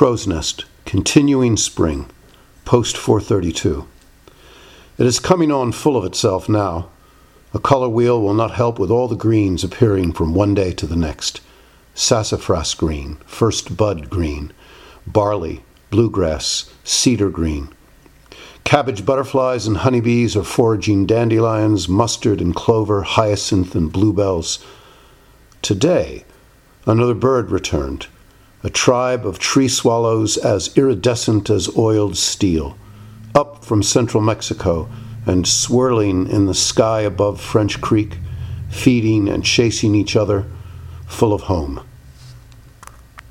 Crow's Nest, continuing spring, post 432. It is coming on full of itself now. A color wheel will not help with all the greens appearing from one day to the next. Sassafras green, first bud green, barley, bluegrass, cedar green. Cabbage butterflies and honeybees are foraging dandelions, mustard and clover, hyacinth and bluebells. Today, another bird returned, a tribe of tree swallows as iridescent as oiled steel, up from central Mexico and swirling in the sky above French Creek, feeding and chasing each other, full of home.